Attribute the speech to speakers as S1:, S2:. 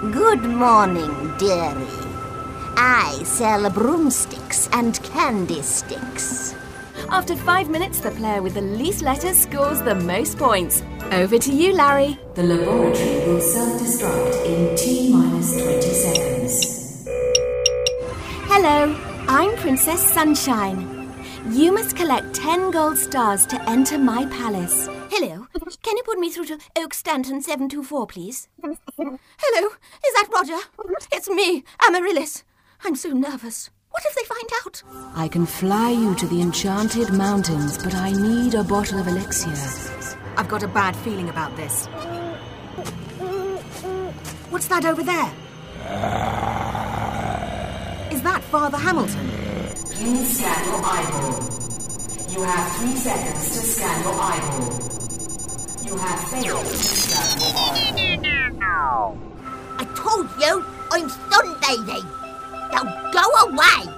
S1: Good morning, dearie. I sell broomsticks and candy sticks.
S2: After 5 minutes, the player with the least letters scores the most points. Over to you, Larry.
S3: The laboratory will self-destruct in T-minus 20 seconds.
S2: Hello, I'm Princess Sunshine. You must collect 10 gold stars to enter my palace.
S1: Hello, can you put me through to Oak Stanton 724, please? Hello, is that Roger? It's me, Amaryllis. I'm so nervous. What if they find out?
S3: I can fly you to the Enchanted Mountains, but I need a bottle of elixir.
S2: I've got a bad feeling about this. What's that over there? Is that Father Hamilton?
S3: Please scan your eyeball. You have 3 seconds to scan your eyeball. You have failed to scan your eyeball.
S1: I told you, I'm Sun Lady. Now go away.